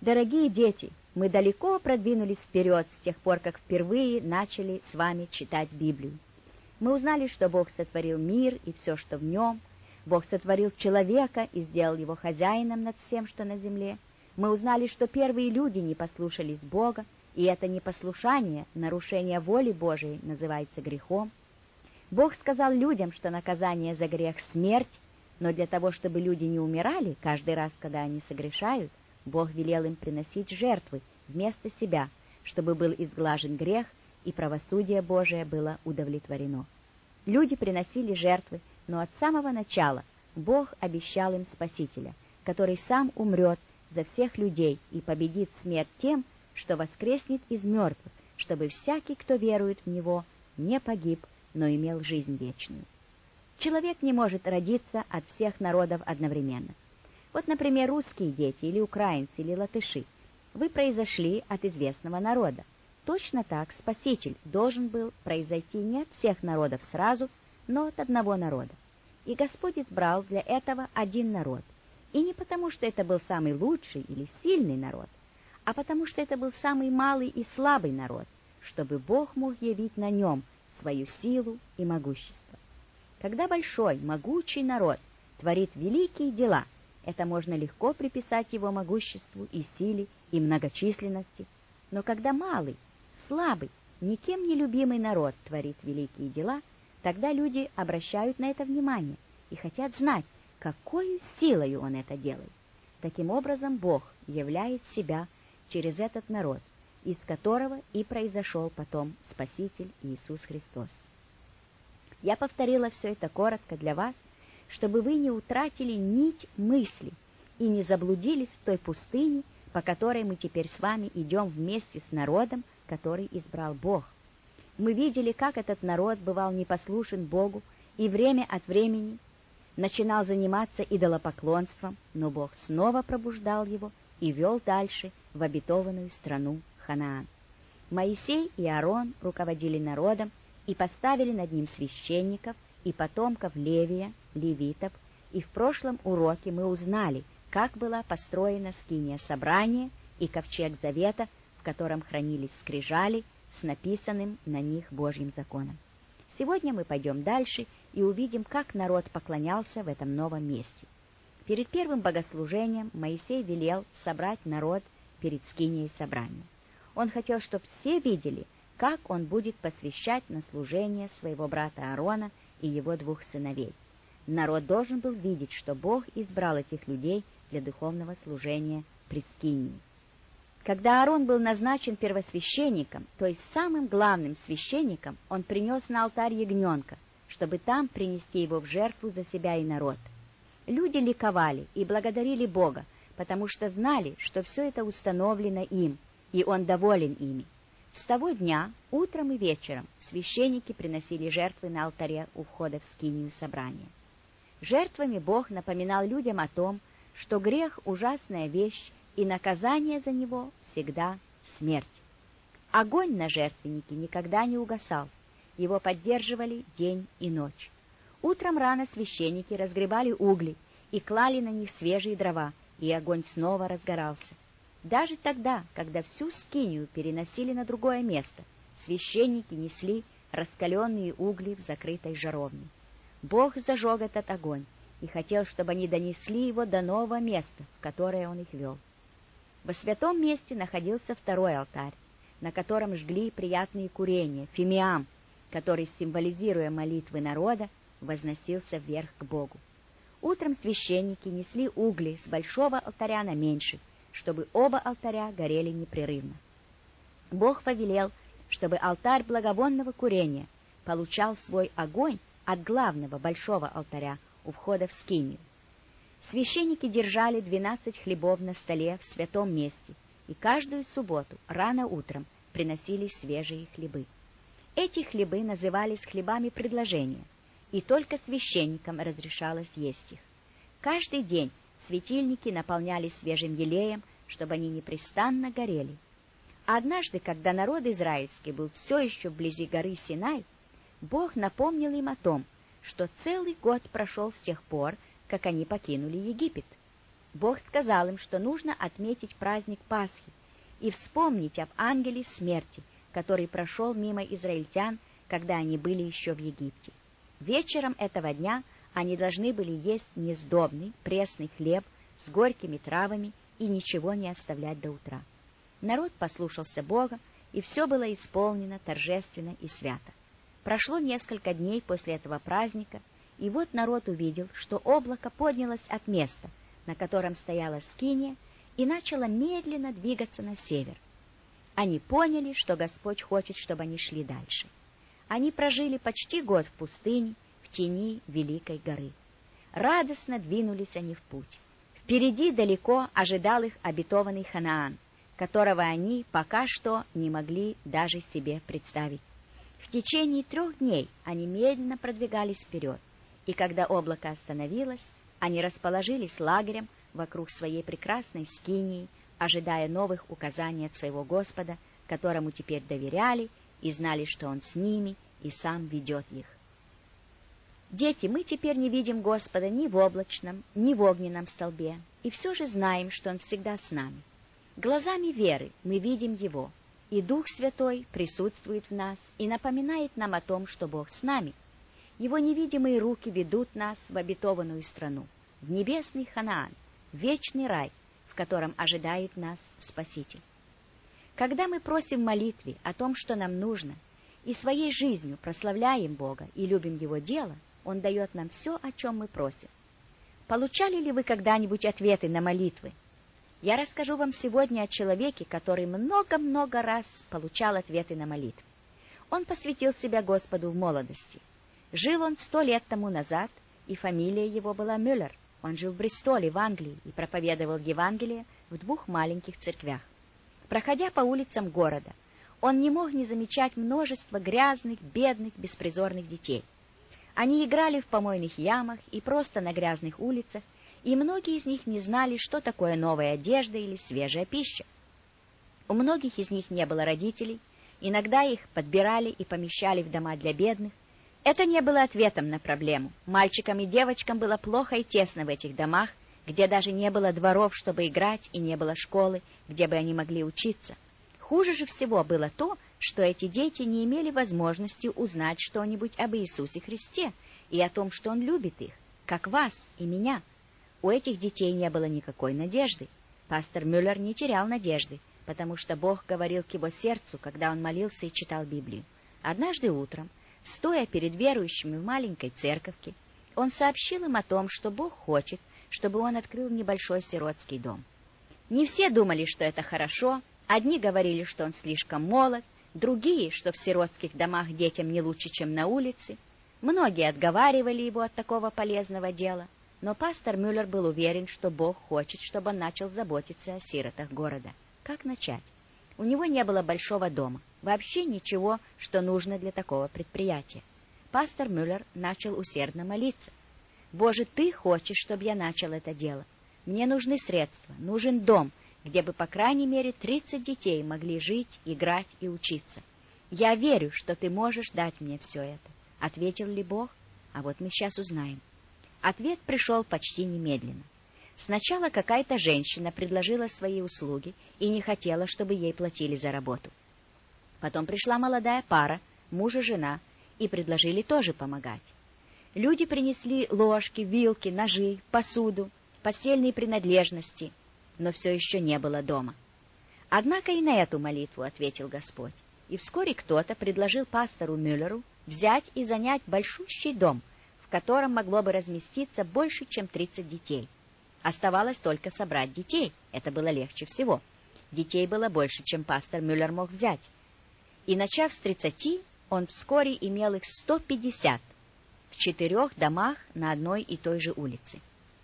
Дорогие дети, мы далеко продвинулись вперед с тех пор, как впервые начали с вами читать Библию. Мы узнали, что Бог сотворил мир и все, что в нем. Бог сотворил человека и сделал его хозяином над всем, что на земле. Мы узнали, что первые люди не послушались Бога, и это непослушание, нарушение воли Божией, называется грехом. Бог сказал людям, что наказание за грех — смерть, но для того, чтобы люди не умирали каждый раз, когда они согрешают, Бог велел им приносить жертвы вместо себя, чтобы был изглажен грех, и правосудие Божие было удовлетворено. Люди приносили жертвы, но от самого начала Бог обещал им Спасителя, который сам умрет за всех людей и победит смерть тем, что воскреснет из мертвых, чтобы всякий, кто верует в Него, не погиб, но имел жизнь вечную. Человек не может родиться от всех народов одновременно. Вот, например, русские дети, или украинцы, или латыши. Вы произошли от известного народа. Точно так Спаситель должен был произойти не от всех народов сразу, но от одного народа. И Господь избрал для этого один народ. И не потому, что это был самый лучший или сильный народ, а потому, что это был самый малый и слабый народ, чтобы Бог мог явить на нем свою силу и могущество. Когда большой, могучий народ творит великие дела, это можно легко приписать его могуществу и силе, и многочисленности. Но когда малый, слабый, никем не любимый народ творит великие дела, тогда люди обращают на это внимание и хотят знать, какой силою он это делает. Таким образом, Бог являет себя через этот народ, из которого и произошел потом Спаситель Иисус Христос. Я повторила все это коротко для вас, чтобы вы не утратили нить мысли и не заблудились в той пустыне, по которой мы теперь с вами идем вместе с народом, который избрал Бог. Мы видели, как этот народ бывал непослушен Богу и время от времени начинал заниматься идолопоклонством, но Бог снова пробуждал его и вел дальше в обетованную страну Ханаан. Моисей и Аарон руководили народом и поставили над ним священников и потомков Левия, левитов, и в прошлом уроке мы узнали, как была построена скиния собрания и ковчег завета, в котором хранились скрижали с написанным на них Божьим законом. Сегодня мы пойдем дальше и увидим, как народ поклонялся в этом новом месте. Перед первым богослужением Моисей велел собрать народ перед скинией собрания. Он хотел, чтобы все видели, как он будет посвящать на служение своего брата Аарона и его двух сыновей. Народ должен был видеть, что Бог избрал этих людей для духовного служения пред скинией. Когда Аарон был назначен первосвященником, то есть самым главным священником, он принес на алтарь ягненка, чтобы там принести его в жертву за себя и народ. Люди ликовали и благодарили Бога, потому что знали, что все это установлено им, и Он доволен ими. С того дня, утром и вечером, священники приносили жертвы на алтаре у входа в скинию собрания. Жертвами Бог напоминал людям о том, что грех — ужасная вещь, и наказание за него всегда смерть. Огонь на жертвеннике никогда не угасал, его поддерживали день и ночь. Утром рано священники разгребали угли и клали на них свежие дрова, и огонь снова разгорался. Даже тогда, когда всю скинию переносили на другое место, священники несли раскаленные угли в закрытой жаровне. Бог зажег этот огонь и хотел, чтобы они донесли его до нового места, в которое он их вел. Во святом месте находился второй алтарь, на котором жгли приятные курения, фимиам, который, символизируя молитвы народа, возносился вверх к Богу. Утром священники несли угли с большого алтаря на меньший, чтобы оба алтаря горели непрерывно. Бог повелел, чтобы алтарь благовонного курения получал свой огонь от главного большого алтаря у входа в скинию. Священники держали 12 хлебов на столе в святом месте, и каждую субботу рано утром приносили свежие хлебы. Эти хлебы назывались хлебами предложения, и только священникам разрешалось есть их. Каждый день светильники наполнялись свежим елеем, чтобы они непрестанно горели. Однажды, когда народ израильский был все еще вблизи горы Синай, Бог напомнил им о том, что целый год прошел с тех пор, как они покинули Египет. Бог сказал им, что нужно отметить праздник Пасхи и вспомнить об ангеле смерти, который прошел мимо израильтян, когда они были еще в Египте. Вечером этого дня они должны были есть несдобный, пресный хлеб с горькими травами и ничего не оставлять до утра. Народ послушался Бога, и все было исполнено торжественно и свято. Прошло несколько дней после этого праздника, и вот народ увидел, что облако поднялось от места, на котором стояла скиния, и начало медленно двигаться на север. Они поняли, что Господь хочет, чтобы они шли дальше. Они прожили почти год в пустыне, в тени Великой горы. Радостно двинулись они в путь. Впереди далеко ожидал их обетованный Ханаан, которого они пока что не могли даже себе представить. В течение 3 дней они медленно продвигались вперед, и когда облако остановилось, они расположились лагерем вокруг своей прекрасной скинии, ожидая новых указаний от своего Господа, которому теперь доверяли и знали, что Он с ними и сам ведет их. Дети, мы теперь не видим Господа ни в облачном, ни в огненном столбе, и все же знаем, что Он всегда с нами. Глазами веры мы видим Его, и Дух Святой присутствует в нас и напоминает нам о том, что Бог с нами. Его невидимые руки ведут нас в обетованную страну, в небесный Ханаан, в вечный рай, в котором ожидает нас Спаситель. Когда мы просим в молитве о том, что нам нужно, и своей жизнью прославляем Бога и любим Его дело, Он дает нам все, о чем мы просим. Получали ли вы когда-нибудь ответы на молитвы? Я расскажу вам сегодня о человеке, который много-много раз получал ответы на молитвы. Он посвятил себя Господу в молодости. Жил он 100 лет тому назад, и фамилия его была Мюллер. Он жил в Бристоле, в Англии, и проповедовал Евангелие в 2 маленьких церквях. Проходя по улицам города, он не мог не замечать множество грязных, бедных, беспризорных детей. Они играли в помойных ямах и просто на грязных улицах, и многие из них не знали, что такое новая одежда или свежая пища. У многих из них не было родителей, иногда их подбирали и помещали в дома для бедных. Это не было ответом на проблему. Мальчикам и девочкам было плохо и тесно в этих домах, где даже не было дворов, чтобы играть, и не было школы, где бы они могли учиться. Хуже же всего было то, что эти дети не имели возможности узнать что-нибудь об Иисусе Христе и о том, что Он любит их, как вас и меня. У этих детей не было никакой надежды. Пастор Мюллер не терял надежды, потому что Бог говорил к его сердцу, когда он молился и читал Библию. Однажды утром, стоя перед верующими в маленькой церковке, он сообщил им о том, что Бог хочет, чтобы он открыл небольшой сиротский дом. Не все думали, что это хорошо. Одни говорили, что он слишком молод, другие, что в сиротских домах детям не лучше, чем на улице. Многие отговаривали его от такого полезного дела, но пастор Мюллер был уверен, что Бог хочет, чтобы он начал заботиться о сиротах города. Как начать? У него не было большого дома, вообще ничего, что нужно для такого предприятия. Пастор Мюллер начал усердно молиться. «Боже, Ты хочешь, чтобы я начал это дело. Мне нужны средства, нужен дом, где бы, по крайней мере, 30 детей могли жить, играть и учиться. Я верю, что Ты можешь дать мне все это». Ответил ли Бог? А вот мы сейчас узнаем. Ответ пришел почти немедленно. Сначала какая-то женщина предложила свои услуги и не хотела, чтобы ей платили за работу. Потом пришла молодая пара, муж и жена, и предложили тоже помогать. Люди принесли ложки, вилки, ножи, посуду, постельные принадлежности, но все еще не было дома. Однако и на эту молитву ответил Господь, и вскоре кто-то предложил пастору Мюллеру взять и занять большущий дом, в котором могло бы разместиться больше, чем 30 детей. Оставалось только собрать детей, это было легче всего. Детей было больше, чем пастор Мюллер мог взять. И начав с 30, он вскоре имел их 150 в 4 домах на одной и той же улице.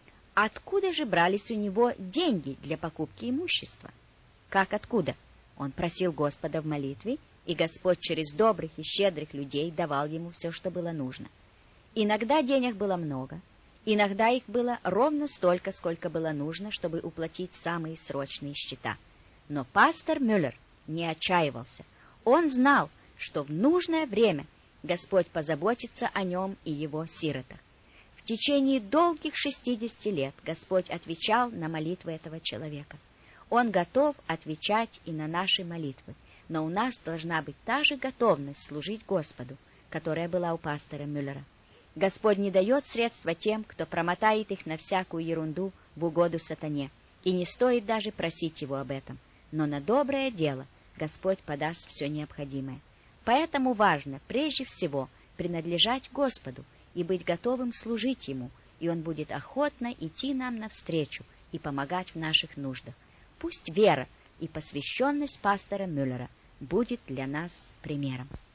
Откуда же брались у него деньги для покупки имущества? Как откуда? Он просил Господа в молитве, и Господь через добрых и щедрых людей давал ему все, что было нужно. Иногда денег было много, иногда их было ровно столько, сколько было нужно, чтобы уплатить самые срочные счета. Но пастор Мюллер не отчаивался. Он знал, что в нужное время Господь позаботится о нем и его сиротах. В В течение долгих 60 лет Господь отвечал на молитвы этого человека. Он готов отвечать и на наши молитвы, но у нас должна быть та же готовность служить Господу, которая была у пастора Мюллера. Господь не дает средства тем, кто промотает их на всякую ерунду в угоду сатане, и не стоит даже просить его об этом. Но на доброе дело Господь подаст все необходимое. Поэтому важно прежде всего принадлежать Господу и быть готовым служить Ему, и Он будет охотно идти нам навстречу и помогать в наших нуждах. Пусть вера и посвященность пастора Мюллера будет для нас примером.